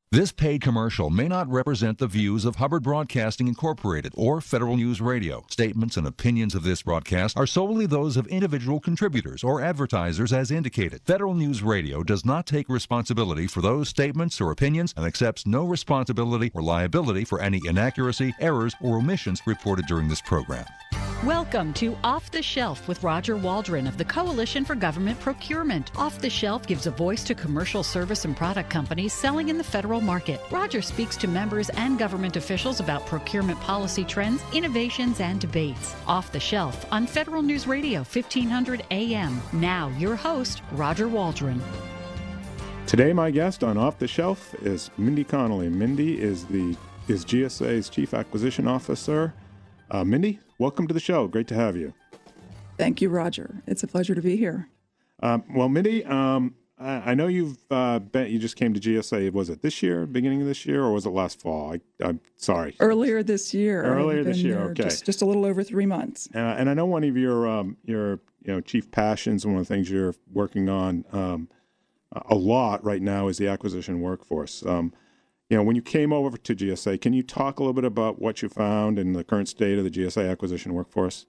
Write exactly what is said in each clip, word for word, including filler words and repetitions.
This paid commercial may not represent the views of Hubbard Broadcasting Incorporated or Federal News Radio. Statements and opinions of this broadcast are solely those of individual contributors or advertisers as indicated. Federal News Radio does not take responsibility for those statements or opinions and accepts no responsibility or liability for any inaccuracy, errors, or omissions reported during this program. Welcome to Off the Shelf with Roger Waldron of the Coalition for Government Procurement. Off the Shelf gives a voice to commercial service and product companies selling in the federal market. Roger speaks to members and government officials about procurement policy trends, innovations, and debates. Off the Shelf on Federal News Radio, fifteen hundred A M. Now, your host, Roger Waldron. Today, my guest on Off the Shelf is Mindy Connolly. Mindy is the is G S A's Chief Acquisition Officer. Uh, Mindy, welcome to the show. Great to have you. Thank you, Roger. It's a pleasure to be here. Um, well, Mindy, um, I, I know you've uh, been, you just came to G S A. Was it this year, beginning of this year, or was it last fall? I, I'm sorry. Earlier this year. Earlier this year. Okay. Just, just a little over three months. Uh, and I know one of your um, your you know chief passions, one of the things you're working on um, a lot right now is the acquisition workforce. Um, You know, when you came over to G S A, can you talk a little bit about what you found in the current state of the G S A acquisition workforce?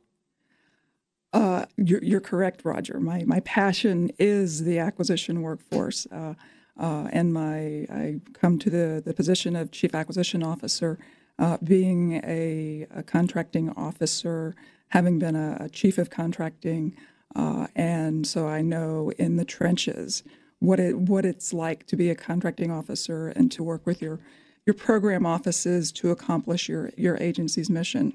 Uh, you're, you're correct, Roger. My my passion is the acquisition workforce, uh, uh, and my I come to the, the position of Chief Acquisition Officer, uh, being a, a contracting officer, having been a, a chief of contracting, uh, and so I know in the trenches what it what it's like to be a contracting officer and to work with your your program offices to accomplish your your agency's mission.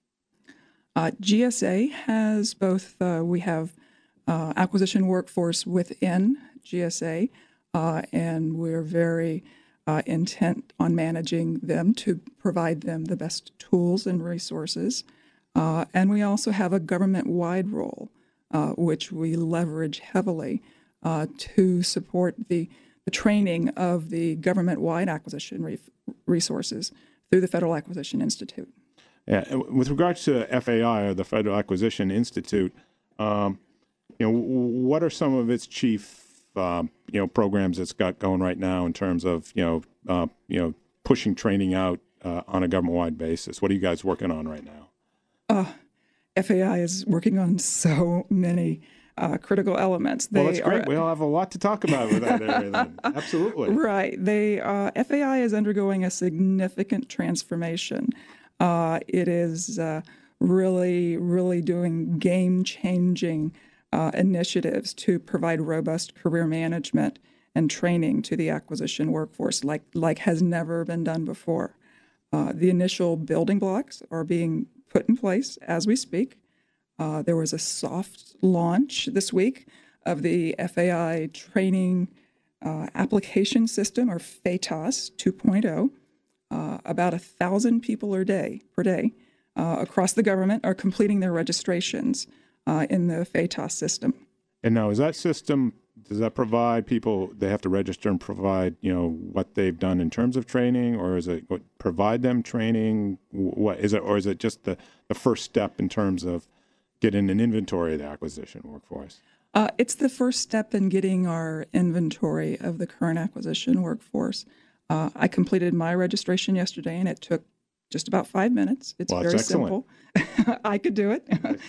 Uh, G S A has both. Uh, we have uh, acquisition workforce within G S A, uh, and we're very uh, intent on managing them to provide them the best tools and resources. Uh, and we also have a government-wide role, uh, which we leverage heavily. Uh, to support the, the training of the government-wide acquisition re- resources through the Federal Acquisition Institute. Yeah, with regards to F A I, or the Federal Acquisition Institute, um, you know, what are some of its chief, um, you know, programs it's got going right now in terms of, you know, uh, you know, pushing training out uh, on a government-wide basis? What are you guys working on right now? Uh, F A I is working on so many Uh, critical elements. Well, they that's great. Are, we'll have a lot to talk about with that area then. Absolutely. Right. They uh, F A I is undergoing a significant transformation. Uh, it is uh, really, really doing game-changing uh, initiatives to provide robust career management and training to the acquisition workforce like, like has never been done before. Uh, the initial building blocks are being put in place as we speak. Uh, there was a soft launch this week of the F A I training uh, application system, or FATOS two point oh. Uh, about a thousand people a day per day uh, across the government are completing their registrations uh, in the FATOS system. And now, is that system, does that provide people, they have to register and provide, you know, what they've done in terms of training, or is it what, provide them training? What is it, or is it just the, the first step in terms of getting an inventory of the acquisition workforce? Uh, it's the first step in getting our inventory of the current acquisition workforce. Uh, I completed my registration yesterday, and it took just about five minutes. It's well, very simple. I could do it,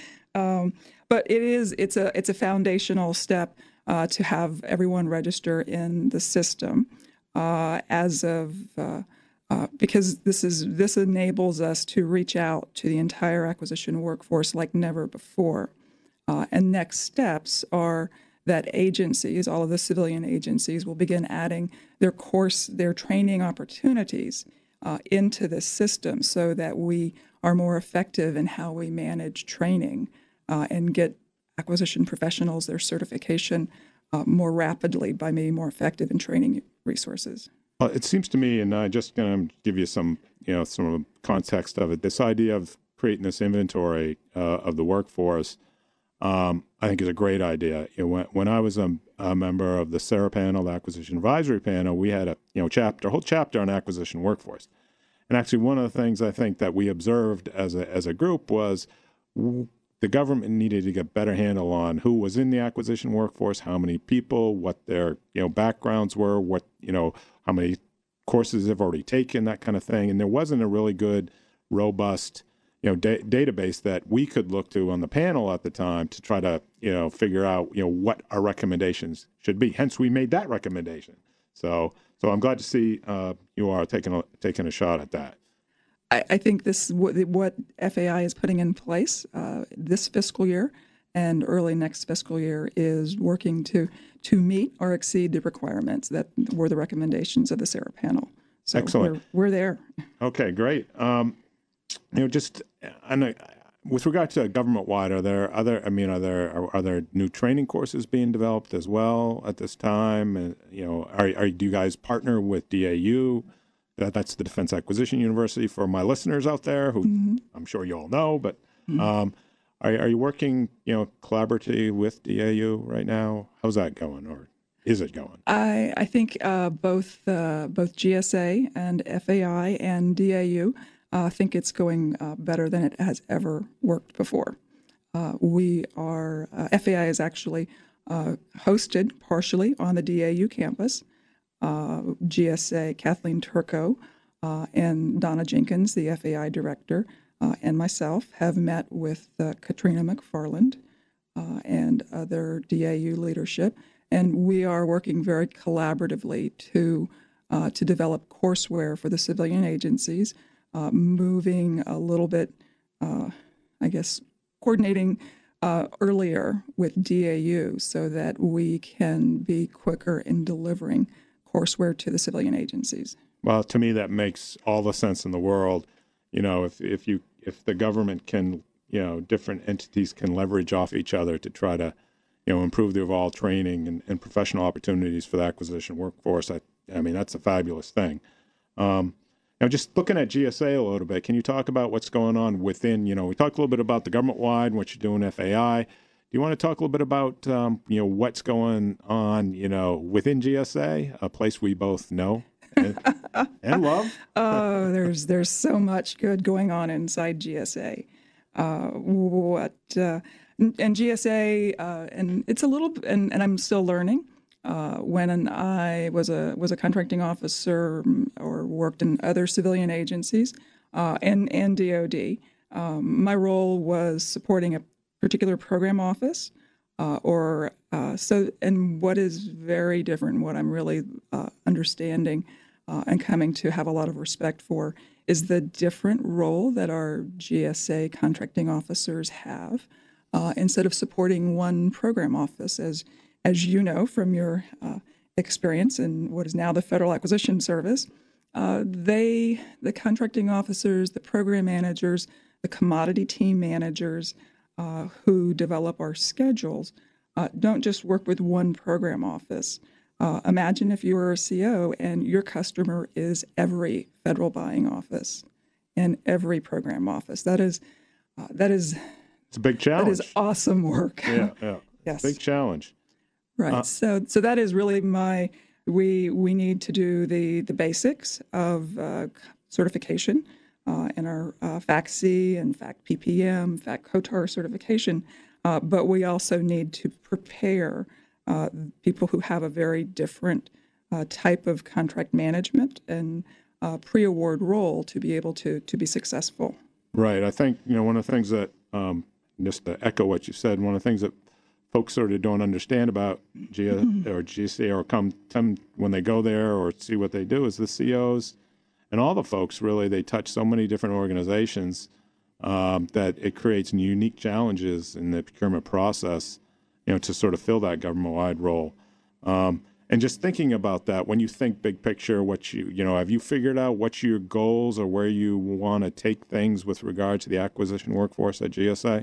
um, but it is it's a it's a foundational step uh, to have everyone register in the system uh, as of. Uh, Uh, because this is this enables us to reach out to the entire acquisition workforce like never before. Uh, and next steps are that agencies, all of the civilian agencies, will begin adding their course, their training opportunities uh, into this system so that we are more effective in how we manage training uh, and get acquisition professionals their certification uh, more rapidly by being more effective in training resources. Well, it seems to me, and I'm just going to give you some, you know, some context of it. This idea of creating this inventory uh, of the workforce, um, I think, is a great idea. You know, when, when I was a, a member of the S A R A panel, the Acquisition Advisory Panel, we had a, you know, chapter, a whole chapter on acquisition workforce. And actually, one of the things I think that we observed as a as a group was w- the government needed to get better handle on who was in the acquisition workforce, how many people, what their, you know, backgrounds were, what, you know, how many courses they've already taken, that kind of thing. And there wasn't a really good, robust, you know, da- database that we could look to on the panel at the time to try to, you know, figure out, you know, what our recommendations should be. Hence, we made that recommendation. So, so I'm glad to see uh, you are taking a, taking a shot at that. I, I think this what, what F A I is putting in place uh, this fiscal year and early next fiscal year is working to to meet or exceed the requirements that were the recommendations of the SARA panel. So Excellent. We're, we're there. Okay, great. Um, you know, just I know, with regard to government-wide, are there other? I mean, are there are, are there new training courses being developed as well at this time? And you know, are, are do you guys partner with D A U? That, that's the Defense Acquisition University. For my listeners out there, who mm-hmm. I'm sure you all know, but mm-hmm. um, are, are you working, you know, collaboratively with D A U right now? How's that going, or is it going? I I think uh, both uh, both G S A and F A I and D A U uh, think it's going uh, better than it has ever worked before. Uh, we are uh, F A I is actually uh, hosted partially on the D A U campus. Uh, G S A, Kathleen Turco, uh, and Donna Jenkins, the F A I director, uh, and myself have met with uh, Katrina McFarland uh, and other D A U leadership, and we are working very collaboratively to uh, to develop courseware for the civilian agencies, uh, moving a little bit, uh, I guess, coordinating uh, earlier with D A U so that we can be quicker in delivering courseware to the civilian agencies. Well, to me, that makes all the sense in the world. You know, if if you if the government can, you know, different entities can leverage off each other to try to, you know, improve the overall training and, and professional opportunities for the acquisition workforce. I, I mean, that's a fabulous thing. Um, now, just looking at G S A a little bit, can you talk about what's going on within? You know, we talked a little bit about the government-wide, what you're doing F A I. Do you want to talk a little bit about, um, you know, what's going on, you know, within G S A, a place we both know and, and love? Oh, there's there's so much good going on inside G S A. Uh, what uh, and G S A, uh, and it's a little, and, and I'm still learning. Uh, when I was a was a contracting officer or worked in other civilian agencies uh, and and D O D, um, my role was supporting a particular program office, uh, or uh, so. And what is very different, what I'm really uh, understanding uh, and coming to have a lot of respect for, is the different role that our G S A contracting officers have. Uh, instead of supporting one program office, as as you know from your uh, experience in what is now the Federal Acquisition Service, uh, they, the contracting officers, the program managers, the commodity team managers, Uh, who develop our schedules, uh, don't just work with one program office. Uh, imagine if you were a C O and your customer is every federal buying office and every program office. That is, uh, that is, it's a big challenge. That is awesome work. Yeah, yeah. Yes. Big challenge. Right. Uh, so, so that is really my. We we need to do the the basics of uh, certification. Uh, in our uh, F A C C and F A C P P M, F A C C COTAR certification, uh, but we also need to prepare uh, people who have a very different uh, type of contract management and uh, pre-award role to be able to to be successful. Right. I think, you know, one of the things that, um, just to echo what you said, one of the things that folks sort of don't understand about G- mm-hmm. or G S A or come, come when they go there or see what they do is the C Os and all the folks, really, they touch so many different organizations um, that it creates unique challenges in the procurement process, you know, to sort of fill that government-wide role. Um, and just thinking about that, when you think big picture, what you, you know, have you figured out what your goals or where you want to take things with regard to the acquisition workforce at G S A?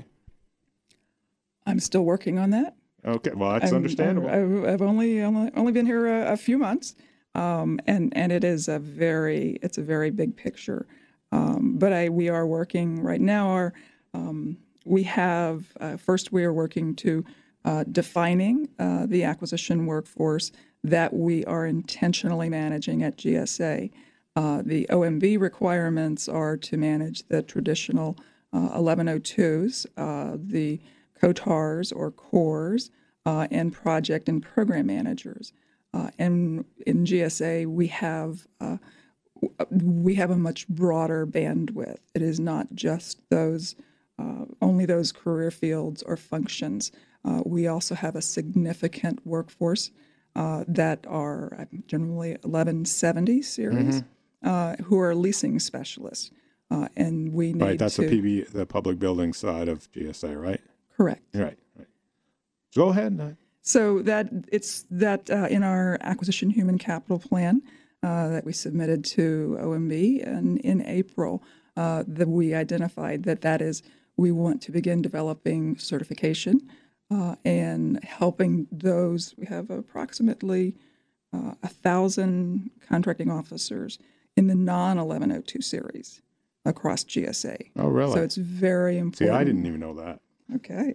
I'm still working on that. Okay, well, that's I'm, understandable. I've, I've only, only only been here a, a few months. Um, and and it is a very it's a very big picture, um, but I we are working right now. Our um, we have uh, first we are working to uh, defining uh, the acquisition workforce that we are intentionally managing at G S A. Uh, the O M B requirements are to manage the traditional uh, eleven oh twos, uh, the COTARs or cores, uh, and project and program managers. Uh, and in G S A, we have uh, we have a much broader bandwidth. It is not just those, uh, only those career fields or functions. Uh, we also have a significant workforce uh, that are generally eleven seventy series, mm-hmm. uh, who are leasing specialists. Uh, and we need right, that's to... the P B, the public building side of G S A, right? Correct. Right, right. Go ahead. So that it's that uh, in our acquisition human capital plan uh, that we submitted to O M B and in April, uh, that we identified that that is we want to begin developing certification uh, and helping those. We have approximately uh, a thousand contracting officers in the non eleven oh two series across G S A. Oh, really? So it's very important. See, I didn't even know that. Okay.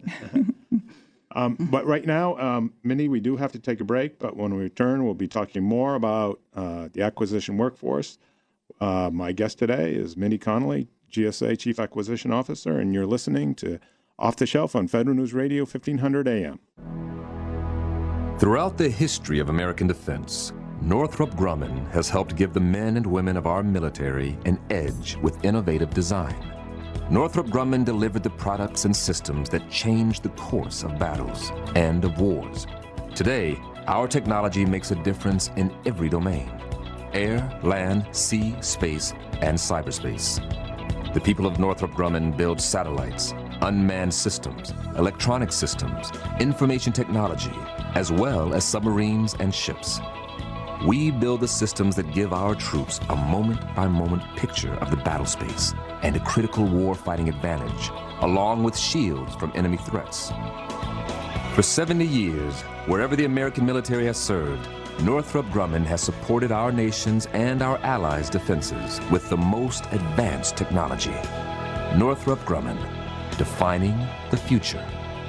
um, but right now, um, Mindy, we do have to take a break. But when we return, we'll be talking more about uh, the acquisition workforce. Uh, my guest today is Mindy Connolly, G S A Chief Acquisition Officer, and you're listening to Off the Shelf on Federal News Radio, fifteen hundred A M. Throughout the history of American defense, Northrop Grumman has helped give the men and women of our military an edge with innovative design. Northrop Grumman delivered the products and systems that changed the course of battles and of wars. Today, our technology makes a difference in every domain: air, land, sea, space, and cyberspace. The people of Northrop Grumman build satellites, unmanned systems, electronic systems, information technology, as well as submarines and ships. We build the systems that give our troops a moment-by-moment picture of the battle space and a critical war-fighting advantage, along with shields from enemy threats. For seventy years, wherever the American military has served, Northrop Grumman has supported our nation's and our allies' defenses with the most advanced technology. Northrop Grumman, defining the future.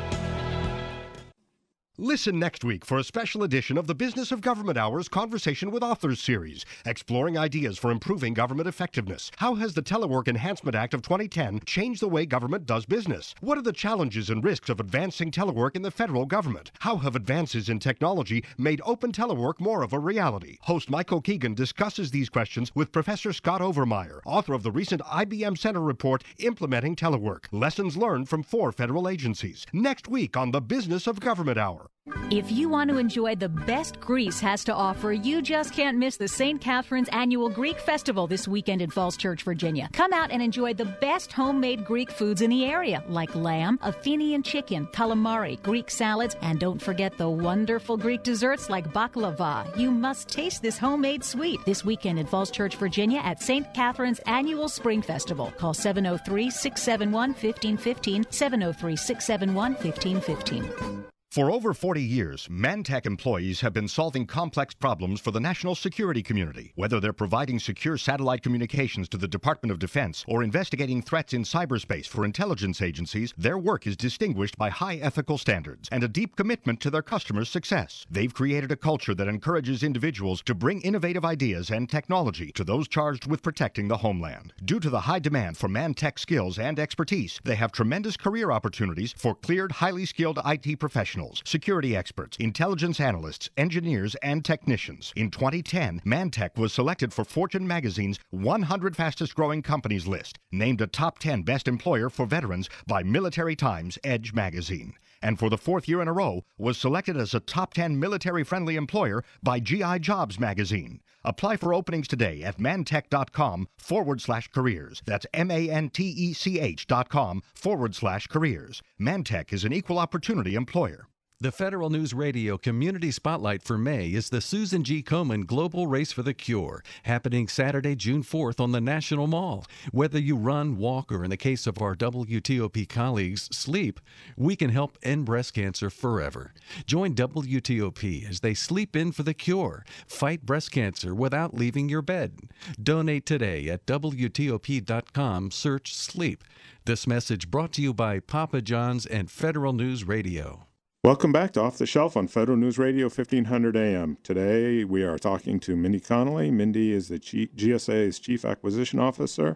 Listen next week for a special edition of the Business of Government Hour's Conversation with Authors series, exploring ideas for improving government effectiveness. How has the Telework Enhancement Act of twenty ten changed the way government does business? What are the challenges and risks of advancing telework in the federal government? How have advances in technology made open telework more of a reality? Host Mike O'Keegan discusses these questions with Professor Scott Overmeyer, author of the recent I B M Center report, Implementing Telework, Lessons Learned from Four Federal Agencies. Next week on the Business of Government Hour. If you want to enjoy the best Greece has to offer, you just can't miss the Saint Catherine's Annual Greek Festival this weekend in Falls Church, Virginia. Come out and enjoy the best homemade Greek foods in the area, like lamb, Athenian chicken, calamari, Greek salads, and don't forget the wonderful Greek desserts like baklava. You must taste this homemade sweet this weekend in Falls Church, Virginia at Saint Catherine's Annual Spring Festival. Call seven oh three, six seven one, one five one five, seven oh three, six seven one, one five one five. For over forty years, Mantech employees have been solving complex problems for the national security community. Whether they're providing secure satellite communications to the Department of Defense or investigating threats in cyberspace for intelligence agencies, their work is distinguished by high ethical standards and a deep commitment to their customers' success. They've created a culture that encourages individuals to bring innovative ideas and technology to those charged with protecting the homeland. Due to the high demand for Mantech skills and expertise, they have tremendous career opportunities for cleared, highly skilled I T professionals, security experts, intelligence analysts, engineers, and technicians. In twenty ten, Mantech was selected for Fortune magazine's one hundred fastest growing companies list, named a top ten best employer for veterans by Military Times Edge magazine, and for the fourth year in a row was selected as a top ten military-friendly employer by G I Jobs magazine. Apply for openings today at mantech.com forward slash careers. That's M-A-N-T-E-C-H dot com forward slash careers. Mantech is an equal opportunity employer. The Federal News Radio Community Spotlight for May is the Susan G. Komen Global Race for the Cure, happening Saturday, June fourth on the National Mall. Whether you run, walk, or in the case of our W T O P colleagues, sleep, we can help end breast cancer forever. Join W T O P as they sleep in for the cure. Fight breast cancer without leaving your bed. Donate today at W T O P dot com. Search sleep. This message brought to you by Papa John's and Federal News Radio. Welcome back to Off the Shelf on Federal News Radio, fifteen hundred A M. Today we are talking to Mindy Connolly. Mindy is the G S A's Chief Acquisition Officer,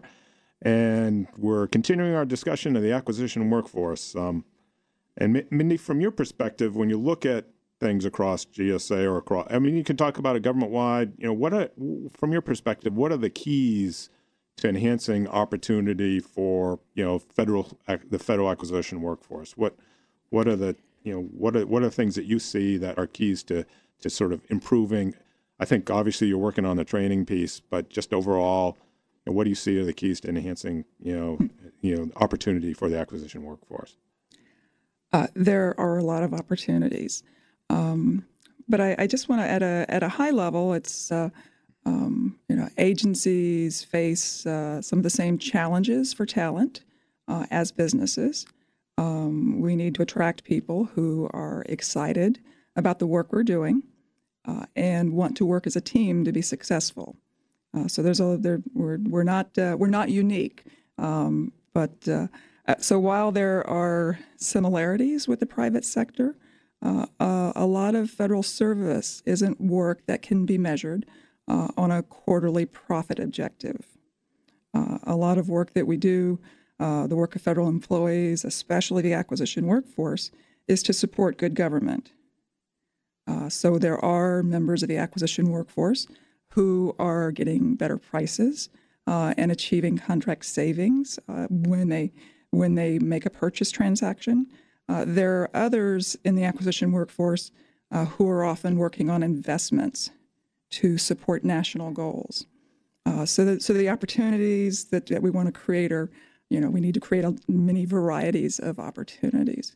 and we're continuing our discussion of the acquisition workforce. Um, and Mindy, from your perspective, when you look at things across G S A or across, I mean, you can talk about it government-wide, you know, what are, from your perspective, what are the keys to enhancing opportunity for, you know, federal, the federal acquisition workforce? What, what are the, you know, what are, what are things that you see that are keys to, to sort of improving? I think obviously you're working on the training piece, but just overall, you know, what do you see are the keys to enhancing, you know, you know, opportunity for the acquisition workforce? Uh, there are a lot of opportunities. Um, but I, I just want to, at a at a high level, it's uh, um, you know, agencies face uh, some of the same challenges for talent uh, as businesses. Um, we need to attract people who are excited about the work we're doing uh, and want to work as a team to be successful. Uh, so there's a there we're we're not uh, we're not unique, um, but uh, so while there are similarities with the private sector. Uh, uh, a lot of federal service isn't work that can be measured uh, on a quarterly profit objective. Uh, a lot of work that we do, uh, the work of federal employees, especially the acquisition workforce, is to support good government. Uh, so there are members of the acquisition workforce who are getting better prices uh, and achieving contract savings uh, when they when they make a purchase transaction. Uh, there are others in the acquisition workforce uh, who are often working on investments to support national goals. Uh, so, that, so the opportunities that, that we want to create are, you know, we need to create a, many varieties of opportunities.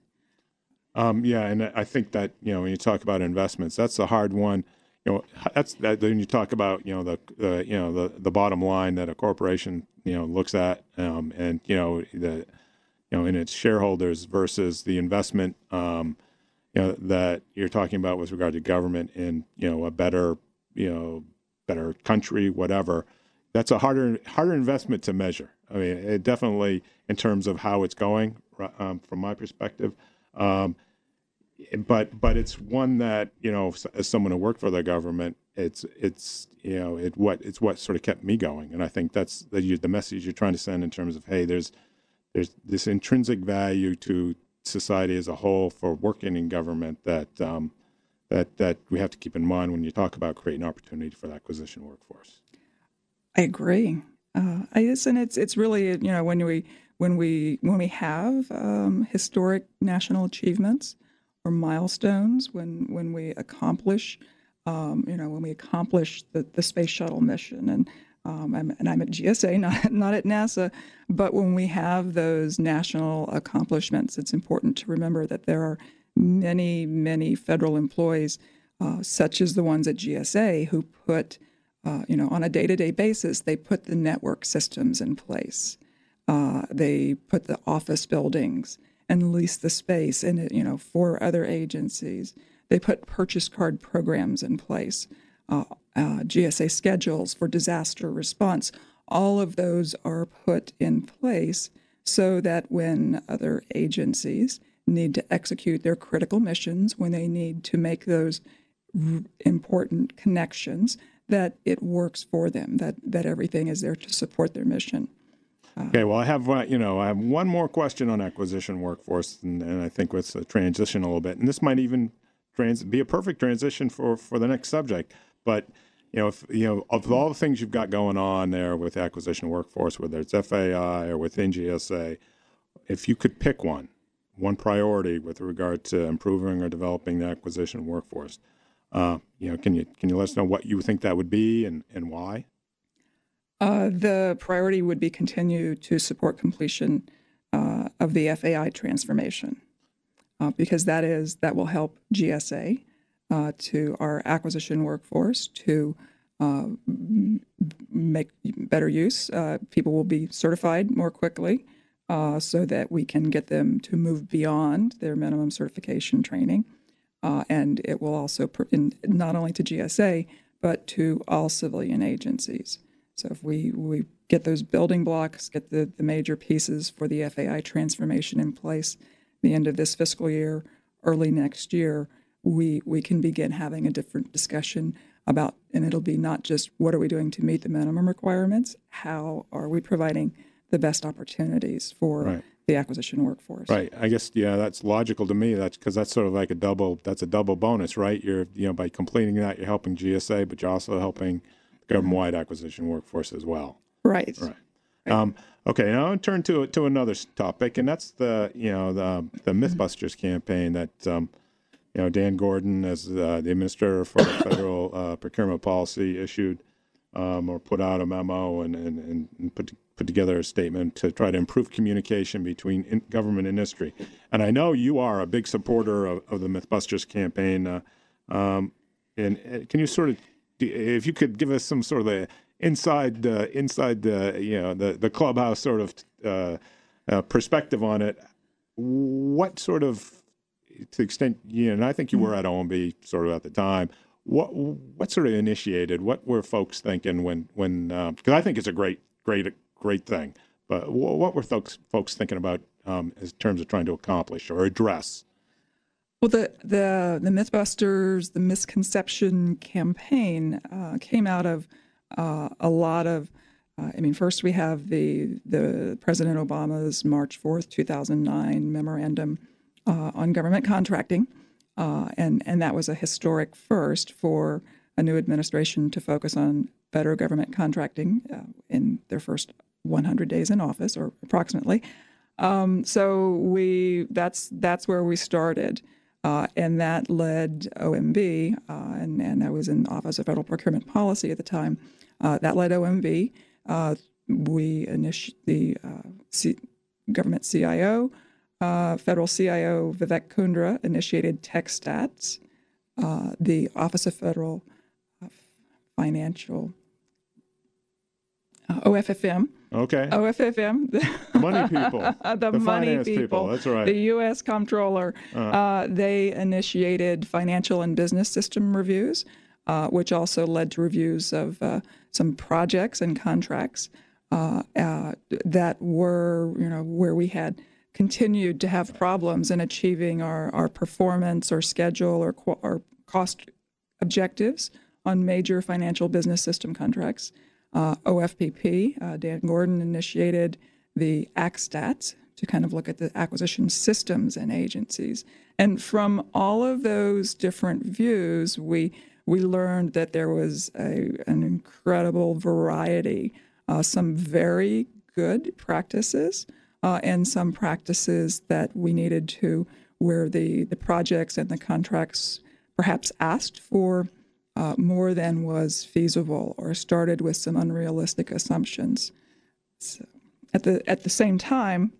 Um, yeah, and I think that, you know, when you talk about investments, that's the hard one. You know, that's that. Then you talk about, you know, the, the you know the, the bottom line that a corporation, you know, looks at, um, and you know the. you know, in its shareholders versus the investment, um, you know, that you're talking about with regard to government in, you know, a better, you know, better country, whatever. That's a harder, harder investment to measure. I mean, it definitely in terms of how it's going, um, from my perspective. Um, but, but it's one that, you know, as someone who worked for the government, it's, it's, you know, it, what, it's what sort of kept me going. And I think that's the, the message you're trying to send in terms of, hey, there's, There's this intrinsic value to society as a whole for working in government that um, that that we have to keep in mind when you talk about creating opportunity for the acquisition workforce. I agree. Uh, I guess, and it's it's really, you know, when we when we when we have um, historic national achievements or milestones, when when we accomplish, um, you know, when we accomplish the, the space shuttle mission and. Um, I'm, and I'm at G S A, not not at NASA. But when we have those national accomplishments, it's important to remember that there are many, many federal employees, uh, such as the ones at G S A, who put, uh, you know, on a day-to-day basis, they put the network systems in place. Uh, they put the office buildings and lease the space, and you know, for other agencies, they put purchase card programs in place. Uh, uh, G S A schedules for disaster response. All of those are put in place so that when other agencies need to execute their critical missions, when they need to make those r- important connections, that it works for them, that, that everything is there to support their mission. Uh, okay, well, I have uh, you know I have one more question on acquisition workforce, and, and I think let's uh, transition a little bit, and this might even trans- be a perfect transition for, for the next subject. But, you know, if, you know, of all the things you've got going on there with acquisition workforce, whether it's F A I or within G S A, if you could pick one, one priority with regard to improving or developing the acquisition workforce, uh, you know, can you can you let us know what you think that would be and, and why? Uh, the priority would be continue to support completion uh, of the F A I transformation, uh, because that is that will help G S A. Uh, to our acquisition workforce to uh, make better use. Uh, people will be certified more quickly uh, so that we can get them to move beyond their minimum certification training. Uh, and it will also, pr- in, not only to G S A, but to all civilian agencies. So if we, we get those building blocks, get the, the major pieces for the F A I transformation in place the end of this fiscal year, early next year, we we can begin having a different discussion about, and it'll be not just what are we doing to meet the minimum requirements, how are we providing the best opportunities for right. the acquisition workforce. Right. I guess, yeah, that's logical to me. That's because that's sort of like a double, that's a double bonus, right? You're, you know, by completing that, you're helping G S A, but you're also helping the government-wide acquisition workforce as well. Right. Right. right. Um, okay. Now I'll turn to to another topic, and that's the, you know, the the Mythbusters campaign that, um, you know, Dan Gordon, as uh, the administrator for federal uh, procurement policy, issued um, or put out a memo and and, and put put together a statement to try to improve communication between in government and industry. And I know you are a big supporter of, of the Mythbusters campaign. Uh, um, and, and can you sort of, if you could give us some sort of the inside, uh, inside the, you know, the, the clubhouse sort of uh, uh, perspective on it, what sort of, to the extent, you know, and I think you were at O M B sort of at the time, what what sort of initiated, what were folks thinking when, when because uh, I think it's a great, great, great thing, but what were folks, folks thinking about um, in terms of trying to accomplish or address? Well, the the, the Mythbusters, the misconception campaign uh, came out of uh, a lot of, uh, I mean, first we have the, the President Obama's March fourth, two thousand nine memorandum uh, on government contracting. Uh, and, and that was a historic first for a new administration to focus on better government contracting uh, in their first one hundred days in office, or approximately. Um, so we that's that's where we started, uh, and that led O M B, uh, and, and I was in the Office of Federal Procurement Policy at the time. Uh, that led O M B. Uh, we initiated the uh, C government C I O. Uh, Federal C I O Vivek Kundra initiated TechStats. Uh, the Office of Federal uh, Financial, uh, O F F M. Okay. O F F M. The money people. the, the money people. people. That's right. The U S Comptroller. Uh-huh. uh, they initiated financial and business system reviews, uh, which also led to reviews of uh, some projects and contracts uh, uh, that were, you know, where we had continued to have problems in achieving our, our performance or schedule or, or cost objectives on major financial business system contracts. Uh, O F P P, uh, Dan Gordon initiated the ACSTATS to kind of look at the acquisition systems and agencies. And from all of those different views, we we learned that there was a, an incredible variety, uh, some very good practices, Uh, and some practices that we needed to, where the, the projects and the contracts perhaps asked for uh, more than was feasible or started with some unrealistic assumptions. So at the at the same time,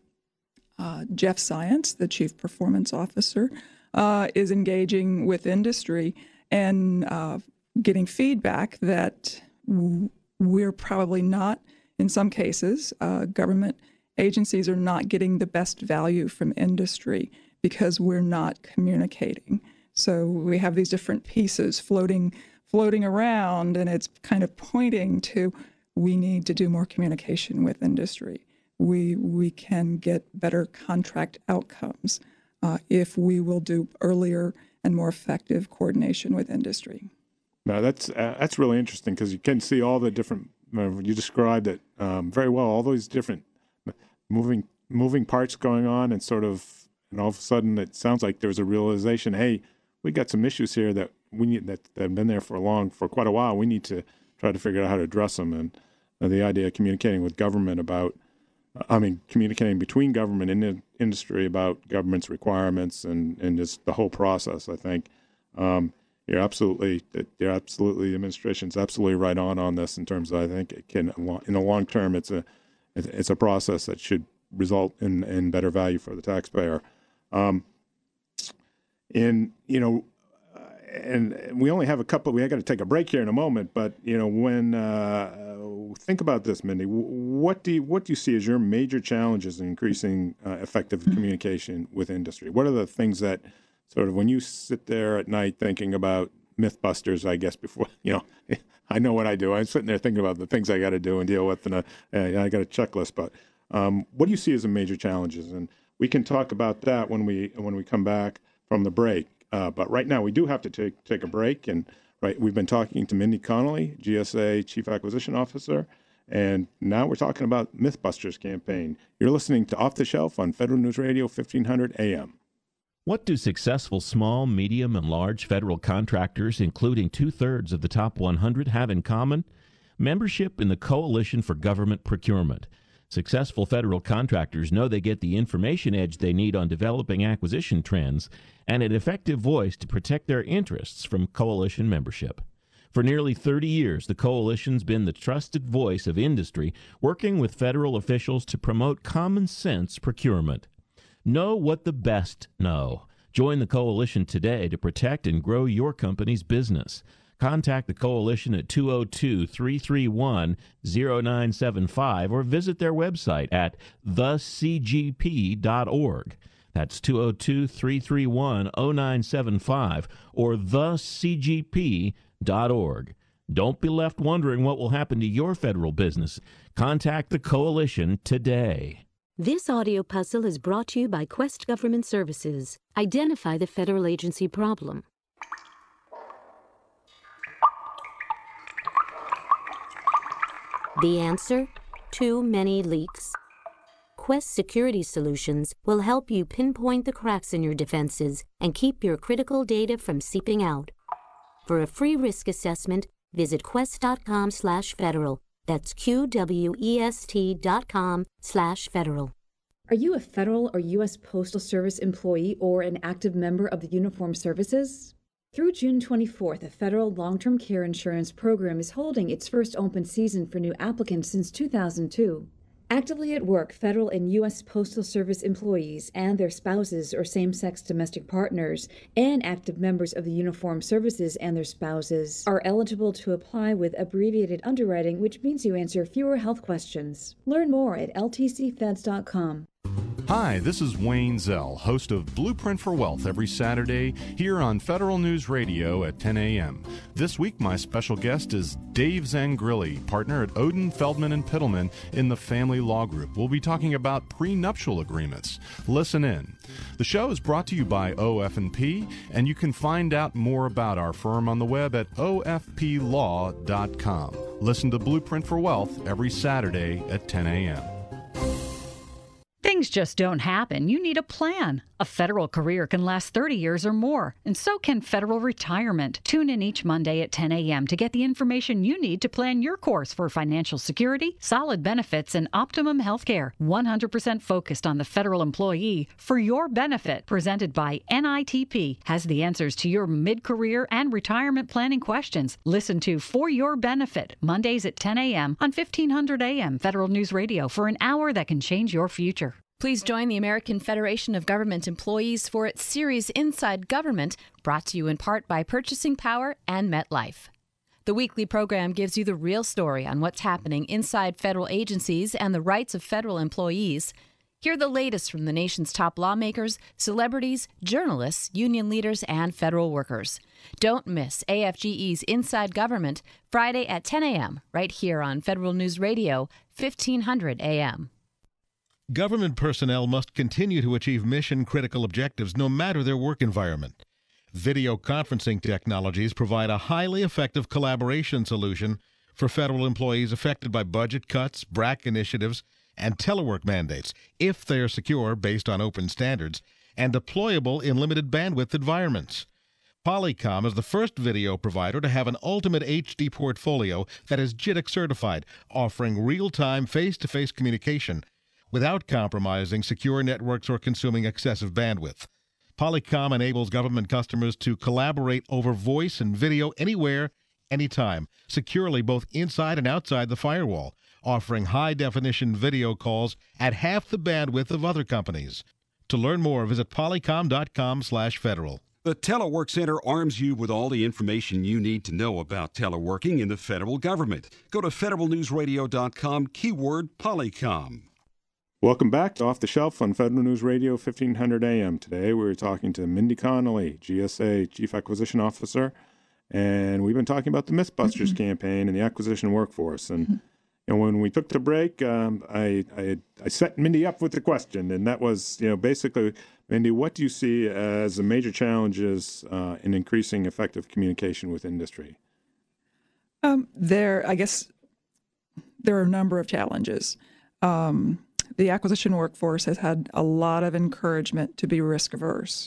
uh, Jeff Science, the Chief Performance Officer, uh, is engaging with industry and uh, getting feedback that w we're probably not, in some cases, uh, government agencies are not getting the best value from industry because we're not communicating. So we have these different pieces floating floating around, and it's kind of pointing to we need to do more communication with industry. We we can get better contract outcomes uh, if we will do earlier and more effective coordination with industry. Now that's uh, that's really interesting because you can see all the different. Uh, you described it um, very well. All those different moving moving parts going on, and sort of, and all of a sudden it sounds like there's a realization, hey, we got some issues here that we need that, that have been there for a long for quite a while. We need to try to figure out how to address them. And uh, the idea of communicating with government about, uh, I mean, communicating between government and in industry about government's requirements and and just the whole process. I think um, you're absolutely you're absolutely the administration's absolutely right on on this in terms of, I think it can, in the long term, it's a It's a process that should result in, in better value for the taxpayer. Um, and, you know, and we only have a couple, we got to take a break here in a moment, but, you know, when, uh, think about this, Mindy, what do you, what do you see as your major challenges in increasing uh, effective communication with industry? What are the things that sort of, when you sit there at night thinking about Mythbusters, I guess, before, you know, I know what I do. I'm sitting there thinking about the things I got to do and deal with, and uh, I got a checklist. But um, what do you see as the major challenges? And we can talk about that when we when we come back from the break. Uh, but right now, we do have to take take a break. And right, we've been talking to Mindy Connolly, G S A Chief Acquisition Officer, And now we're talking about Mythbusters campaign. You're listening to Off the Shelf on Federal News Radio fifteen hundred A M. What do successful small, medium, and large federal contractors, including two-thirds of the top one hundred, have in common? Membership in the Coalition for Government Procurement. Successful federal contractors know they get the information edge they need on developing acquisition trends and an effective voice to protect their interests from coalition membership. For nearly thirty years, the Coalition's been the trusted voice of industry, working with federal officials to promote common sense procurement. Know what the best know. Join the Coalition today to protect and grow your company's business. Contact the Coalition at two oh two, three three one, oh nine seven five or visit their website at the c g p dot org. That's two oh two, three three one, oh nine seven five or the c g p dot org. Don't be left wondering what will happen to your federal business. Contact the Coalition today. This audio puzzle is brought to you by Quest Government Services. Identify the federal agency problem. The answer? Too many leaks. Quest Security Solutions will help you pinpoint the cracks in your defenses and keep your critical data from seeping out. For a free risk assessment, visit quest.com slash federal. That's Q-W-E-S-T dot com slash federal. Are you a federal or U S Postal Service employee or an active member of the Uniformed Services? Through June twenty-fourth, a federal long-term care insurance program is holding its first open season for new applicants since two thousand two. Actively at work, federal and U S Postal Service employees and their spouses or same-sex domestic partners and active members of the Uniformed Services and their spouses are eligible to apply with abbreviated underwriting, which means you answer fewer health questions. Learn more at L T C feds dot com. Hi, this is Wayne Zell, host of Blueprint for Wealth every Saturday here on Federal News Radio at ten a.m. This week, my special guest is Dave Zangrilli, partner at Odin, Feldman and Pittleman in the Family Law Group. We'll be talking about prenuptial agreements. Listen in. The show is brought to you by O F and P, and you can find out more about our firm on the web at O F P law dot com. Listen to Blueprint for Wealth every Saturday at ten a.m. Things just don't happen. You need a plan. A federal career can last thirty years or more, and so can federal retirement. Tune in each Monday at ten a.m. to get the information you need to plan your course for financial security, solid benefits, and optimum health care. one hundred percent focused on the federal employee for your benefit. Presented by N I T P has the answers to your mid-career and retirement planning questions. Listen to For Your Benefit, Mondays at ten a.m. on fifteen hundred A M Federal News Radio for an hour that can change your future. Please join the American Federation of Government Employees for its series Inside Government, brought to you in part by Purchasing Power and MetLife. The weekly program gives you the real story on what's happening inside federal agencies and the rights of federal employees. Hear the latest from the nation's top lawmakers, celebrities, journalists, union leaders, and federal workers. Don't miss A F G E's Inside Government, Friday at ten a.m., right here on Federal News Radio, fifteen hundred A M. Government personnel must continue to achieve mission-critical objectives no matter their work environment. Video conferencing technologies provide a highly effective collaboration solution for federal employees affected by budget cuts, B R A C initiatives, and telework mandates, if they are secure based on open standards and deployable in limited bandwidth environments. Polycom is the first video provider to have an ultimate H D portfolio that is J I T C certified, offering real-time face-to-face communication without compromising secure networks or consuming excessive bandwidth. Polycom enables government customers to collaborate over voice and video anywhere, anytime, securely both inside and outside the firewall, offering high-definition video calls at half the bandwidth of other companies. To learn more, visit polycom.com slash federal. The Telework Center arms you with all the information you need to know about teleworking in the federal government. Go to federal news radio dot com, keyword Polycom. Welcome back to Off the Shelf on Federal News Radio fifteen hundred A M. Today we're talking to Mindy Connolly, G S A Chief Acquisition Officer, and we've been talking about the Mythbusters mm-hmm. campaign and the acquisition workforce. And mm-hmm. you know, when we took the break, um, I, I I set Mindy up with the question, and that was, you know, basically, Mindy, what do you see as the major challenges uh, in increasing effective communication with industry? Um, there, I guess. there are a number of challenges. Um, the acquisition workforce has had a lot of encouragement to be risk averse.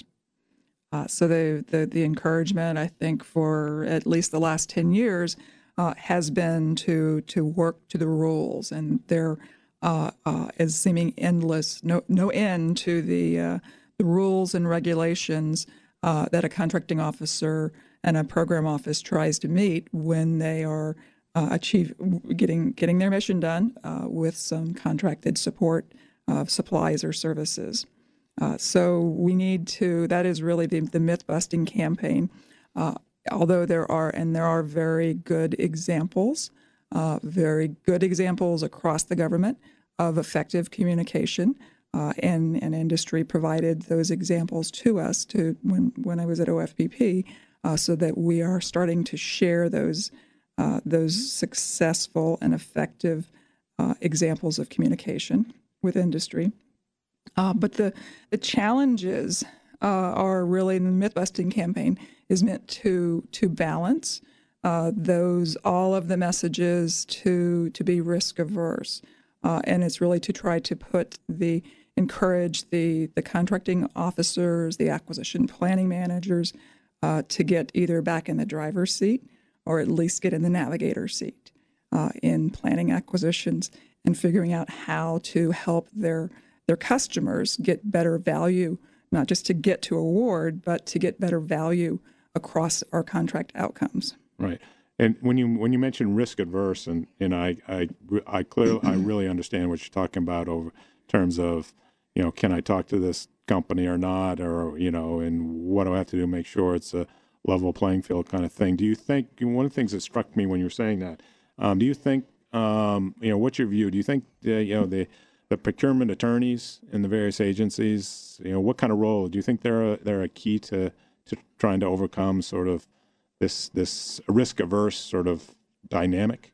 Uh, so the, the the encouragement, I think, for at least the last ten years uh, has been to to work to the rules, and there uh, uh, is seeming endless, no no end to the uh, the rules and regulations uh, that a contracting officer and a program office tries to meet when they are uh, achieve getting getting their mission done uh, with some contracted support of supplies or services. Uh, so we need to. That is really the, the myth busting campaign. Uh, although there are and there are very good examples, uh, very good examples across the government of effective communication. Uh, and, and industry provided those examples to us to when, when I was at O F P P, uh, so that we are starting to share those uh, those successful and effective uh, examples of communication with industry. Uh, but the the challenges uh, are really, the myth-busting campaign is meant to to balance uh, those all of the messages to to be risk averse, uh, and it's really to try to put the encourage the, the contracting officers, the acquisition planning managers uh, to get either back in the driver's seat or at least get in the navigator's seat uh, in planning acquisitions and figuring out how to help their their customers get better value, not just to get to award, but to get better value across our contract outcomes. Right. And when you when you mention risk adverse, and, and I I I clearly I really understand what you're talking about over terms of, you know, can I talk to this company or not, or, you know, and what do I have to do to make sure it's a level playing field kind of thing. Do you think, one of the things that struck me when you were saying that, um, do you think, um, you know, what's your view? Do you think, uh, you know, the the procurement attorneys in the various agencies, you know, what kind of role, do you think they're a, they're a key to, to trying to overcome sort of this this risk averse sort of dynamic?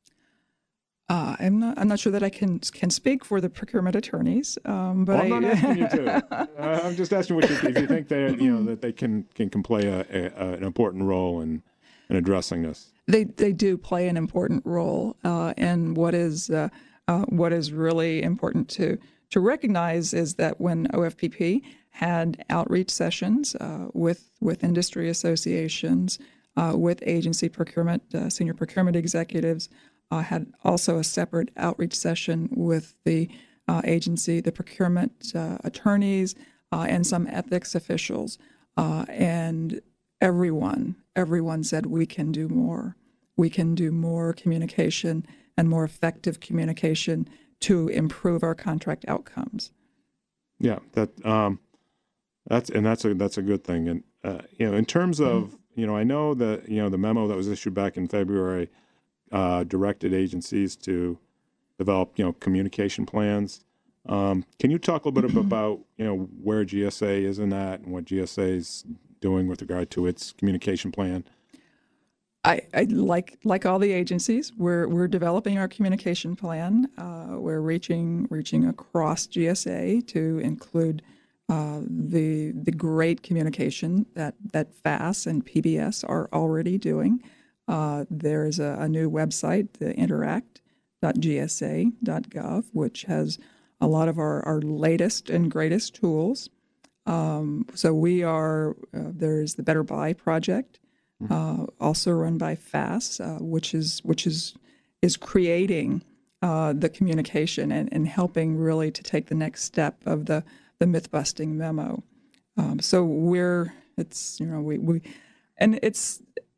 Uh, I'm not. I'm not sure that I can can speak for the procurement attorneys. Um, but well, I'm I, not asking you to. Uh, I'm just asking what you, if you think they, you know, that they can can, can play a, a, an important role in in addressing this. They they do play an important role, uh, and what is uh, uh, what is really important to to recognize is that when O F P P had outreach sessions uh, with with industry associations, uh, with agency procurement, uh, senior procurement executives. Uh, had also a separate outreach session with the uh, agency, the procurement uh, attorneys, uh, and some ethics officials. Uh, and everyone, everyone said we can do more. We can do more communication and more effective communication to improve our contract outcomes. Yeah, that um, that's and that's a that's a good thing. And uh, you know, in terms of mm-hmm. you know, I know that you know the memo that was issued back in February. Uh, directed agencies to develop, you know, communication plans. Um, can you talk a little bit about, you know, where G S A is in that and what G S A is doing with regard to its communication plan? I, I like like all the agencies, we're we're developing our communication plan. Uh, we're reaching reaching across G S A to include uh, the the great communication that that F A S and P B S are already doing. Uh, there's a, a new website, the interact dot G S A dot gov, which has a lot of our, our latest and greatest tools. Um, so we are, uh, there's the Better Buy project, uh, also run by F A S, uh, which is which is is creating uh, the communication and, and helping really to take the next step of the, the myth-busting memo. Um, so we're, it's, you know, we, we and it's,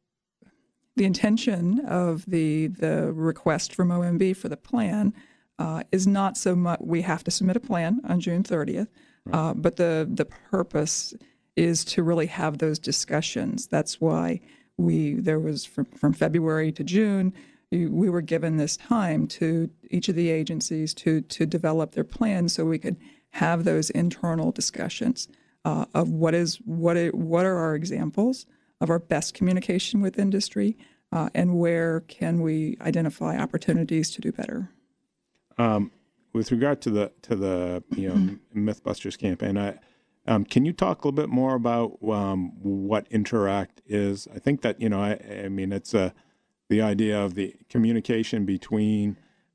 the intention of the the request from O M B for the plan uh, is not so much we have to submit a plan on June thirtieth, right. uh, but the the purpose is to really have those discussions. That's why we there was from, from February to June, we were given this time to each of the agencies to to develop their plans so we could have those internal discussions uh, of what is what it, what are our examples of our best communication with industry, uh, and where can we identify opportunities to do better. Um, with regard to the to the you know Mythbusters campaign, I, um, can you talk a little bit more about um, what Interact is? I think that you know, I, I mean, it's a the idea of the communication between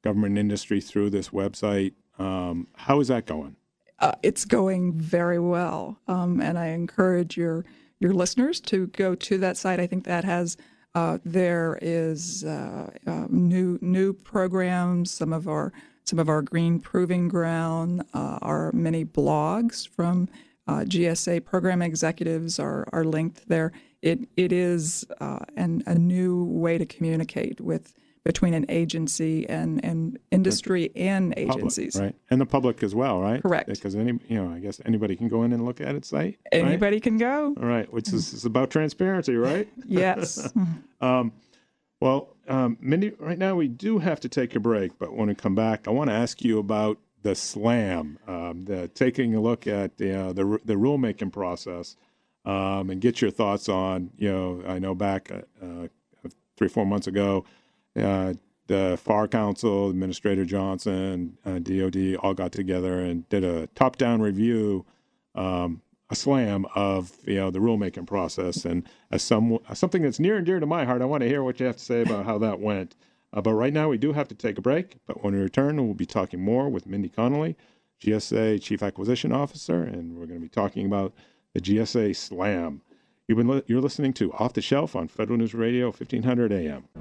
government industry through this website. Um, how is that going? Uh, it's going very well, um, and I encourage your your listeners to go to that site. I think that has uh, there is uh, uh, new new programs. Some of our some of our green proving ground, uh, our many blogs from uh, G S A program executives are are linked there. It it is uh, an, a new way to communicate with. Between an agency and, and industry and agencies. Public, right, and the public as well, right? Correct. Because any, you know, I guess anybody can go in and look at its site. Anybody right? can go. All right, which is, is about transparency, right? Yes. um, well, um, Mindy, right now we do have to take a break, but when we come back, I want to ask you about the SLAM, um, the taking a look at the uh, the, the rulemaking process, um, and get your thoughts on. You know, I know back uh, three, four months ago. Uh, the FAR Council, Administrator Johnson, uh, D O D all got together and did a top-down review, um, a SLAM of you know the rulemaking process. And as some something that's near and dear to my heart, I want to hear what you have to say about how that went. Uh, but right now we do have to take a break. But when we return, we'll be talking more with Mindy Connolly, G S A Chief Acquisition Officer, and we're going to be talking about the G S A SLAM. You've been li- you're listening to Off the Shelf on Federal News Radio, fifteen hundred A M.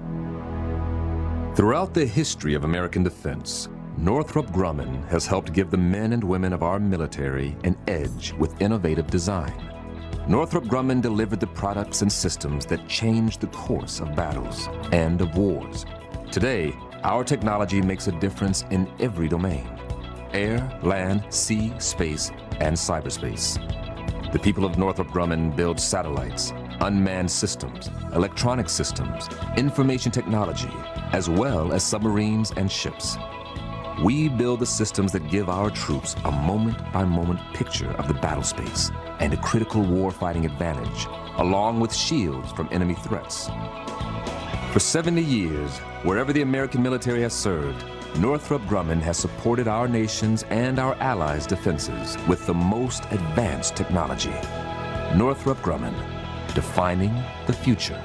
Throughout the history of American defense, Northrop Grumman has helped give the men and women of our military an edge with innovative design. Northrop Grumman delivered the products and systems that changed the course of battles and of wars. Today, our technology makes a difference in every domain: air, land, sea, space, and cyberspace. The people of Northrop Grumman build satellites, unmanned systems, electronic systems, information technology, as well as submarines and ships. We build the systems that give our troops a moment-by-moment picture of the battle space and a critical war-fighting advantage, along with shields from enemy threats. For seventy years, wherever the American military has served, Northrop Grumman has supported our nation's and our allies' defenses with the most advanced technology. Northrop Grumman, defining the future.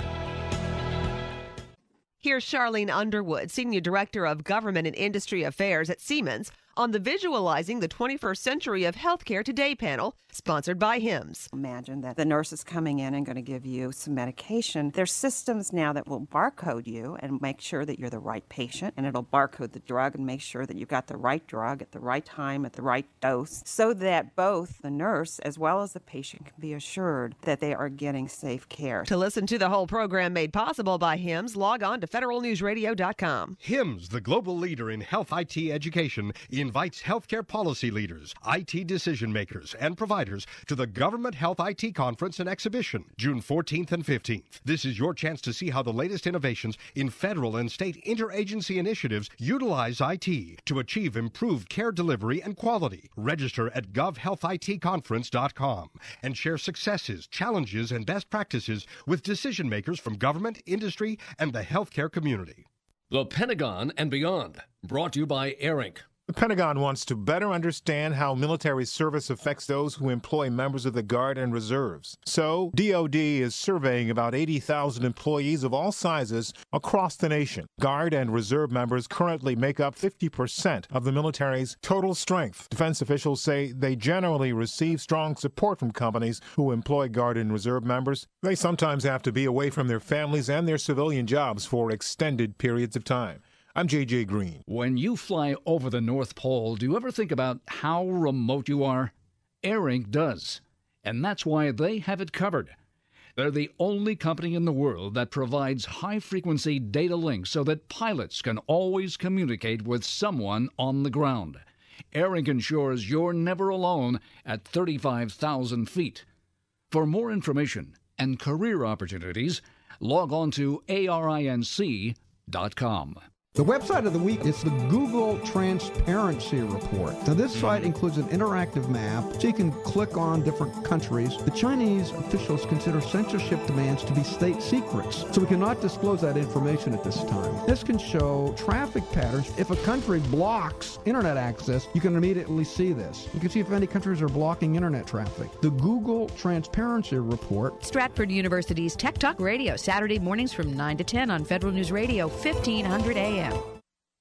Here's Charlene Underwood, Senior Director of Government and Industry Affairs at Siemens, on the Visualizing the twenty-first Century of Healthcare Today panel, sponsored by HIMSS. Imagine that the nurse is coming in and going to give you some medication. There's systems now that will barcode you and make sure that you're the right patient, and it'll barcode the drug and make sure that you got the right drug at the right time at the right dose, so that both the nurse as well as the patient can be assured that they are getting safe care. To listen to the whole program made possible by HIMSS, log on to federal news radio dot com. HIMSS, the global leader in health I T education, invites healthcare policy leaders, I T decision makers, and providers to the Government Health I T Conference and Exhibition, June fourteenth and fifteenth. This is your chance to see how the latest innovations in federal and state interagency initiatives utilize I T to achieve improved care delivery and quality. Register at gov health I T conference dot com and share successes, challenges, and best practices with decision makers from government, industry, and the healthcare community. The Pentagon and Beyond, brought to you by ARINC. The Pentagon wants to better understand how military service affects those who employ members of the Guard and Reserves. So, D O D is surveying about eighty thousand employees of all sizes across the nation. Guard and Reserve members currently make up fifty percent of the military's total strength. Defense officials say they generally receive strong support from companies who employ Guard and Reserve members. They sometimes have to be away from their families and their civilian jobs for extended periods of time. I'm J J Green. When you fly over the North Pole, do you ever think about how remote you are? ARINC does, and that's why they have it covered. They're the only company in the world that provides high-frequency data links so that pilots can always communicate with someone on the ground. ARINC ensures you're never alone at thirty-five thousand feet. For more information and career opportunities, log on to A R I N C dot com. The website of the week is the Google Transparency Report. Now, this site includes an interactive map, so you can click on different countries. The Chinese officials consider censorship demands to be state secrets, so we cannot disclose that information at this time. This can show traffic patterns. If a country blocks internet access, you can immediately see this. You can see if any countries are blocking internet traffic. The Google Transparency Report. Stratford University's Tech Talk Radio, Saturday mornings from nine to ten on Federal News Radio, fifteen hundred A M.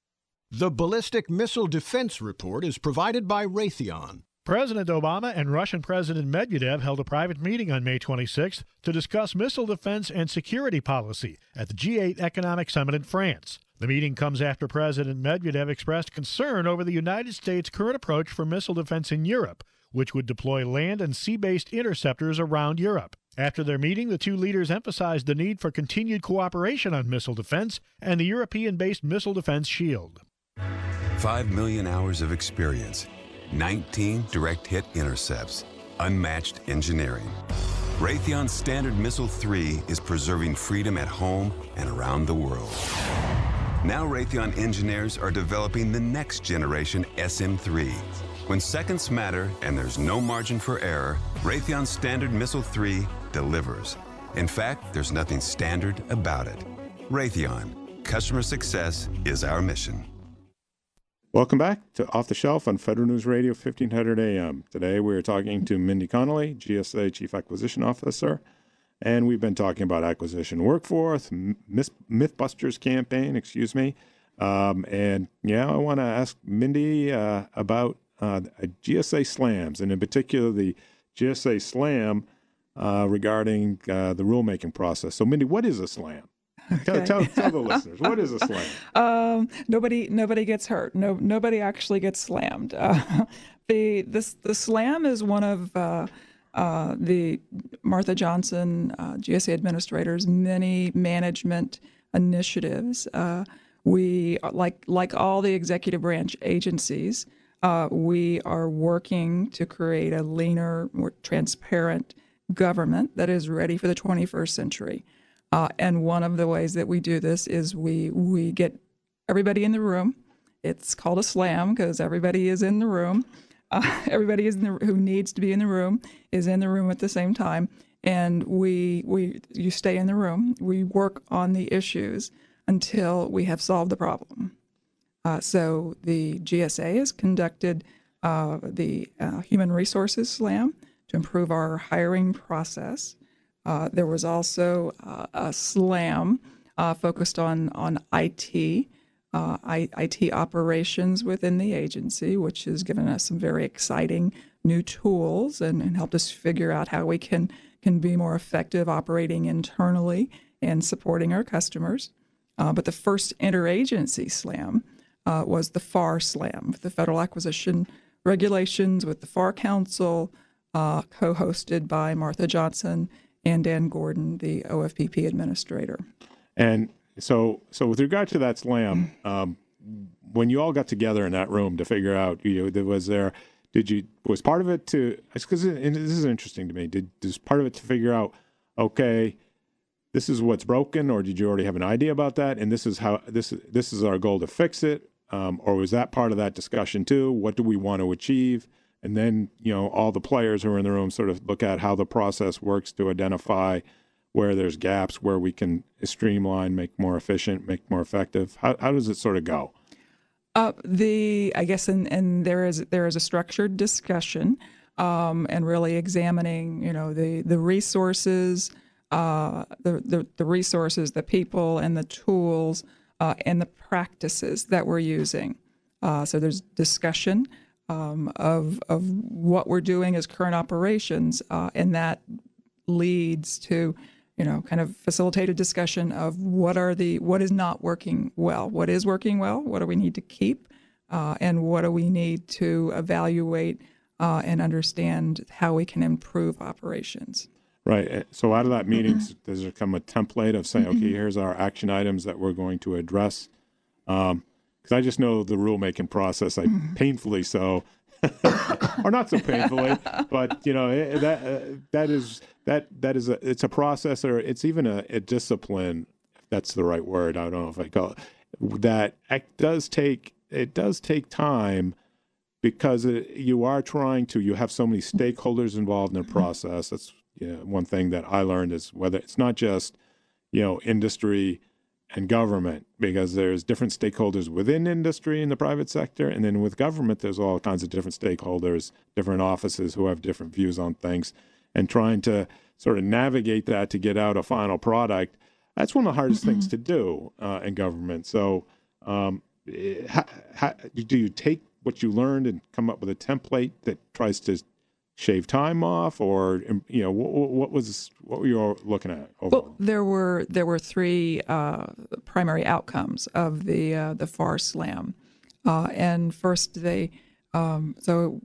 The Ballistic Missile Defense Report is provided by Raytheon. President Obama and Russian President Medvedev held a private meeting on May twenty-sixth to discuss missile defense and security policy at the G eight Economic Summit in France. The meeting comes after President Medvedev expressed concern over the United States' current approach for missile defense in Europe, which would deploy land and sea-based interceptors around Europe. After their meeting, the two leaders emphasized the need for continued cooperation on missile defense and the European-based Missile Defense Shield. Five million hours of experience, nineteen direct hit intercepts, unmatched engineering. Raytheon Standard Missile three is preserving freedom at home and around the world. Now Raytheon engineers are developing the next generation S M three. When seconds matter and there's no margin for error, Raytheon Standard Missile three delivers. In fact, there's nothing standard about it. Raytheon, customer success is our mission. Welcome back to Off the Shelf on Federal News Radio fifteen hundred A M. Today we are talking to Mindy Connolly, G S A Chief Acquisition Officer, and we've been talking about acquisition workforce, Myth- Mythbusters campaign, excuse me. Um, and yeah, I want to ask Mindy uh, about uh, G S A SLAMs, and in particular the G S A SLAM uh, regarding uh, the rulemaking process. So Mindy, what is a SLAM? Okay. Tell, tell, tell the listeners, what is a SLAM? Um, nobody, nobody gets hurt. No, nobody actually gets slammed. Uh, the this the SLAM is one of uh, uh, the Martha Johnson uh, G S A administrators' many management initiatives. Uh, we like like all the executive branch agencies. Uh, we are working to create a leaner, more transparent government that is ready for the twenty-first century. Uh, and one of the ways that we do this is we we get everybody in the room. It's called a SLAM because everybody is in the room. Uh, everybody is in the, who needs to be in the room is in the room at the same time. And we we you stay in the room. We work on the issues until we have solved the problem. Uh, so the G S A has conducted uh, the uh, Human Resources SLAM to improve our hiring process. Uh, there was also uh, a SLAM uh, focused on on I T, uh, I, IT operations within the agency, which has given us some very exciting new tools and, and helped us figure out how we can can be more effective operating internally and supporting our customers. Uh, but the first interagency SLAM uh, was the FAR SLAM, the Federal Acquisition Regulations with the FAR Council, uh, co-hosted by Martha Johnson and Dan Gordon, the O F P P administrator. And so, so with regard to that SLAM, um, when you all got together in that room to figure out, you know, was there, did you, was part of it to, because this is interesting to me, did, was part of it to figure out, okay, this is what's broken, or did you already have an idea about that, and this is how, this, this is our goal to fix it, um, or was that part of that discussion too? What do we want to achieve? And then, you know, all the players who are in the room sort of look at how the process works to identify where there's gaps, where we can streamline, make more efficient, make more effective. How, how does it sort of go? Uh, the I guess, and, and there is there is a structured discussion um, and really examining, you know, the the resources, uh, the, the the resources, the people, and the tools, uh, and the practices that we're using. Uh, so there's discussion. Um, of of what we're doing as current operations, uh, and that leads to, you know, kind of facilitate a discussion of what are the what is not working well, what is working well, what do we need to keep, uh, and what do we need to evaluate uh, and understand how we can improve operations. Right. So out of that meeting, does there come a template of saying, okay, here's our action items that we're going to address? Um, Because I just know the rulemaking process, I painfully so, or not so painfully, but you know it, that uh, that is that that is a it's a process, or it's even a, a discipline. If that's the right word. I don't know if I call it that. It does take it does take time because it, you are trying to. You have so many stakeholders involved in the process. That's you know, one thing that I learned is whether it's not just you know industry and government, because there's different stakeholders within industry and the private sector, and then with government there's all kinds of different stakeholders, different offices who have different views on things, and trying to sort of navigate that to get out a final product, that's one of the hardest mm-hmm. things to do uh, in government. So um, how, how, do you take what you learned and come up with a template that tries to shave time off, or you know, what, what was what were you all looking at overall? Well, there were there were three uh, primary outcomes of the uh, the FAR Slam, uh, and first they um, so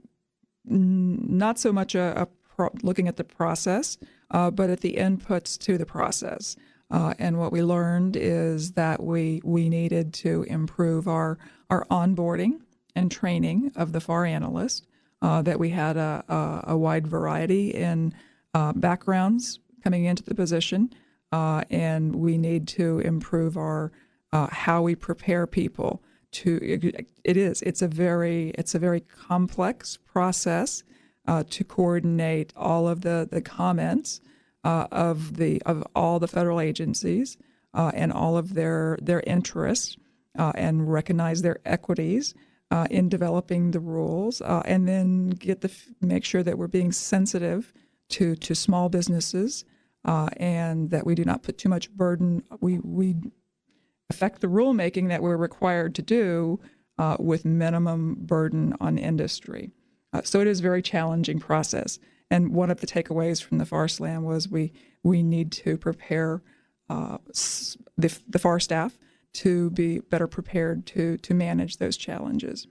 n- not so much a, a pro- looking at the process, uh, but at the inputs to the process. Uh, and what we learned is that we we needed to improve our our onboarding and training of the FAR analyst. Uh, that we had a, a, a wide variety in uh, backgrounds coming into the position, uh, and we need to improve our uh, how we prepare people to. It, it is it's a very it's a very complex process uh, to coordinate all of the the comments uh, of the of all the federal agencies uh, and all of their their interests uh, and recognize their equities. Uh, in developing the rules, uh, and then get the make sure that we're being sensitive to to small businesses, uh, and that we do not put too much burden. We we affect the rulemaking that we're required to do uh, with minimum burden on industry. Uh, so it is a very challenging process. And one of the takeaways from the FAR Slam was we we need to prepare uh, the the FAR staff to be better prepared to to manage those challenges.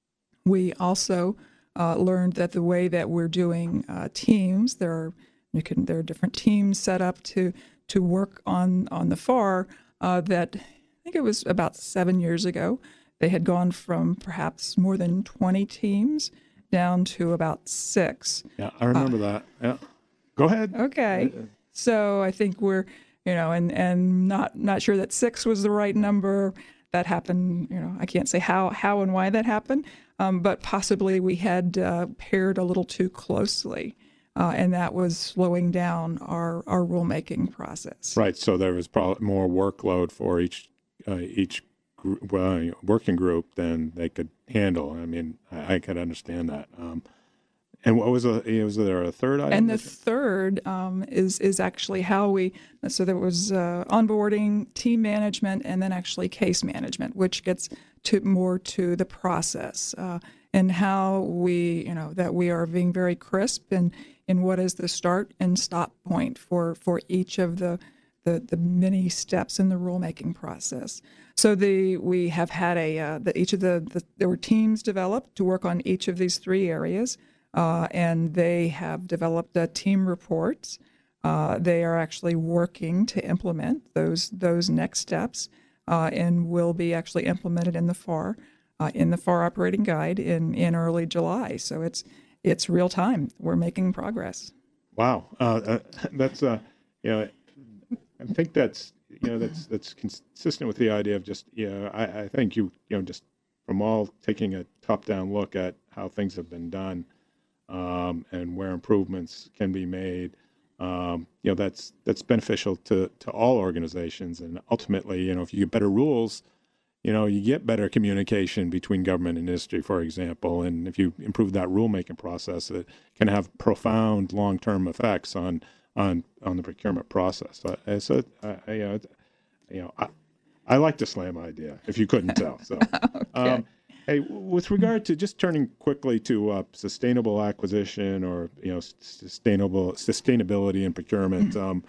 We also uh, learned that the way that we're doing uh, teams, there are you can there are different teams set up to to work on on the FAR. Uh, that I think it was about seven years ago, they had gone from perhaps more than twenty teams down to about six. Yeah, I remember uh, that. Yeah, go ahead. Okay, so I think we're. You know, and, and not not sure that six was the right number. That happened, you know, I can't say how how and why that happened, um, but possibly we had uh, paired a little too closely, uh, and that was slowing down our, our rulemaking process. Right, so there was probably more workload for each uh, each group, well, working group than they could handle. I mean, I, I could understand that. Um, And what was a, was there a third item? And the third um, is is actually how we, so there was uh, onboarding, team management, and then actually case management, which gets to more to the process uh, and how we, you know, that we are being very crisp in, in what is the start and stop point for, for each of the, the, the many steps in the rulemaking process. So the we have had a, uh, the, each of the, the, there were teams developed to work on each of these three areas. Uh, and they have developed uh, team reports. Uh, they are actually working to implement those those next steps, uh, and will be actually implemented in the FAR, uh, in the FAR operating guide in, in early July. So it's it's real time. We're making progress. Wow, uh, uh, that's uh, you know, I think that's you know that's that's consistent with the idea of just you know I, I think you you know just from all taking a top down look at how things have been done. Um, and where improvements can be made, um, you know, that's that's beneficial to, to all organizations. And ultimately, you know, if you get better rules, you know, you get better communication between government and industry, for example. And if you improve that rulemaking process, it can have profound long-term effects on on on the procurement process. Uh, so, uh, you know, you know, I, I like the SLAM idea, if you couldn't tell. So. Okay. Um, Hey, with regard to just turning quickly to uh, sustainable acquisition or you know sustainable sustainability in procurement, um,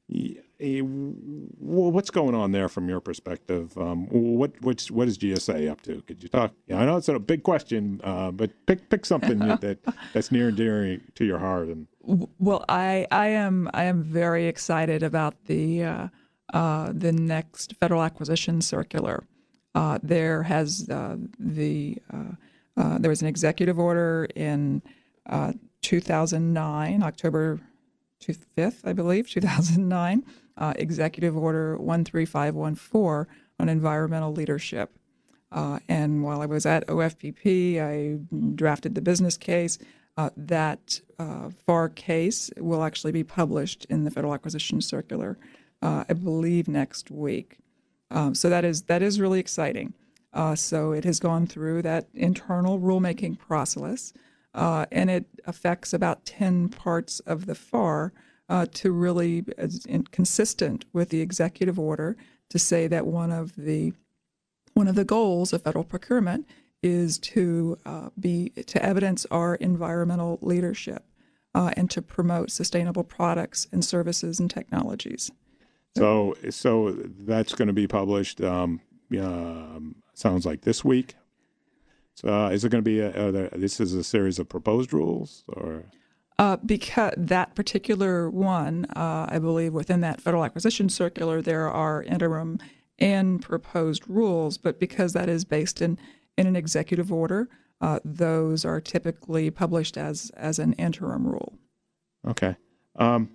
what's going on there from your perspective? Um, what what's what is G S A up to? Could you talk? Yeah, I know it's a big question, uh, but pick pick something that that's near and dear to your heart. And well, I I am I am very excited about the uh, uh, the next federal acquisition circular. Uh, there has uh, the uh, uh, there was an executive order in uh, two thousand nine, October fifth, I believe, two thousand nine, uh, Executive Order one three five one four on environmental leadership. Uh, and while I was at O F P P, I drafted the business case. Uh, that uh, FAR case will actually be published in the Federal Acquisition Circular, uh, I believe, next week. Um, so that is that is really exciting. Uh, so it has gone through that internal rulemaking process, uh, and it affects about ten parts of the FAR uh, to really as in, consistent with the executive order to say that one of the one of the goals of federal procurement is to uh, be to evidence our environmental leadership uh, and to promote sustainable products and services and technologies. So, so that's going to be published. Um, um, sounds like this week. So, uh, is it going to be? A, are there, this is a series of proposed rules, or? Uh, because that particular one, uh, I believe, within that federal acquisition circular, there are interim and proposed rules. But because that is based in in an executive order, uh, those are typically published as as an interim rule. Okay. Um,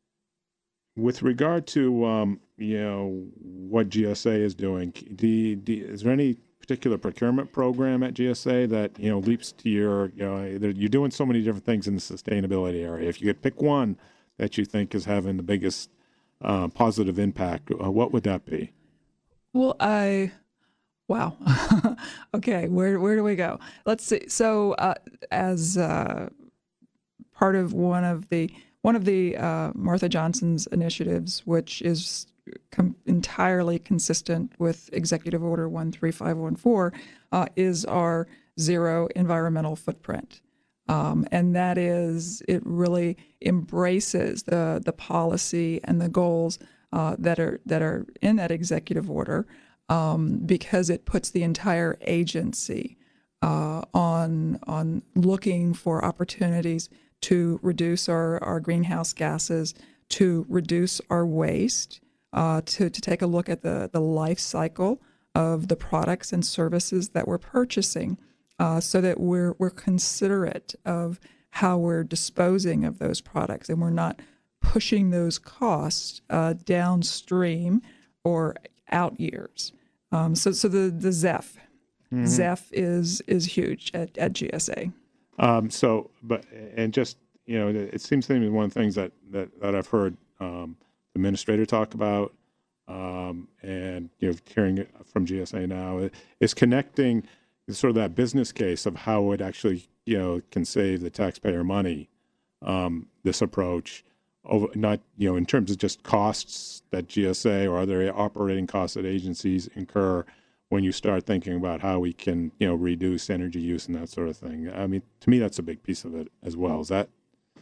with regard to um, you know what G S A is doing, do, do, is there any particular procurement program at G S A that you know leaps to your you know you're doing so many different things in the sustainability area? If you could pick one that you think is having the biggest uh, positive impact, uh, what would that be? Well, I. Wow. Okay, where where do we go? Let's see. So, uh, as uh, part of one of the one of the uh, Martha Johnson's initiatives, which is com- entirely consistent with Executive Order one three five one four, uh, is our zero environmental footprint, um, and that is it really embraces the the policy and the goals uh, that are that are in that executive order. Um, because it puts the entire agency uh, on on looking for opportunities to reduce our, our greenhouse gases, to reduce our waste, uh, to, to take a look at the, the life cycle of the products and services that we're purchasing, uh, so that we're we're considerate of how we're disposing of those products, and we're not pushing those costs uh, downstream or out years. Um, so, so the the Z E F, mm-hmm. Z E F is is huge at, at G S A. Um, so, but and just you know, it seems to me one of the things that that, that I've heard um, the administrator talk about, um, and you know, hearing it from G S A now is connecting sort of that business case of how it actually you know can save the taxpayer money. Um, this approach. Over, not you know in terms of just costs that G S A or other operating costs that agencies incur when you start thinking about how we can you know reduce energy use and that sort of thing. I mean, to me, that's a big piece of it as well. Is that?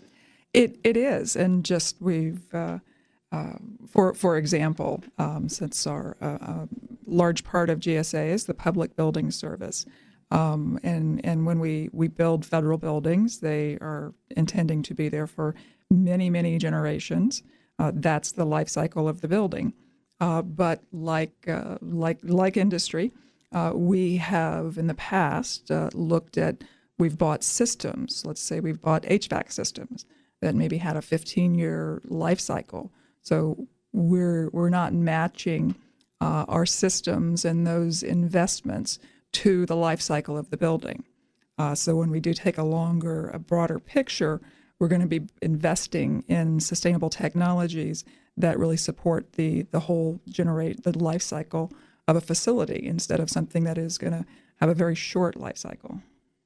It it is, and just we've uh, uh, for for example, um, since our uh, uh, large part of G S A is the public building service. Um, and and when we, we build federal buildings, they are intending to be there for many, many generations. Uh, that's the life cycle of the building. Uh, but like uh, like like industry, uh, we have in the past uh, looked at, we've bought systems. Let's say we've bought H V A C systems that maybe had a fifteen-year life cycle. So we're we're not matching uh, our systems and those investments to the life cycle of the building. Uh, so when we do take a longer, a broader picture, we're going to be investing in sustainable technologies that really support the the whole generate the life cycle of a facility instead of something that is going to have a very short life cycle.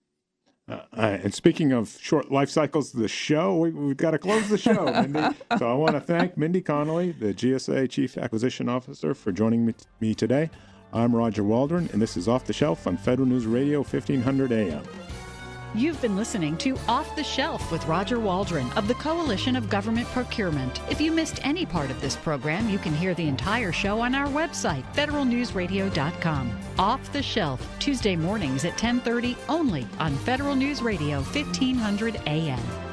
Uh, and speaking of short life cycles, the show, we, we've got to close the show, Mindy. So I want to thank Mindy Connolly, the G S A Chief Acquisition Officer, for joining me, me today. I'm Roger Waldron, and this is Off the Shelf on Federal News Radio, fifteen hundred A M. You've been listening to Off the Shelf with Roger Waldron of the Coalition of Government Procurement. If you missed any part of this program, you can hear the entire show on our website, federal news radio dot com. Off the Shelf, Tuesday mornings at ten thirty only on Federal News Radio, fifteen hundred A M.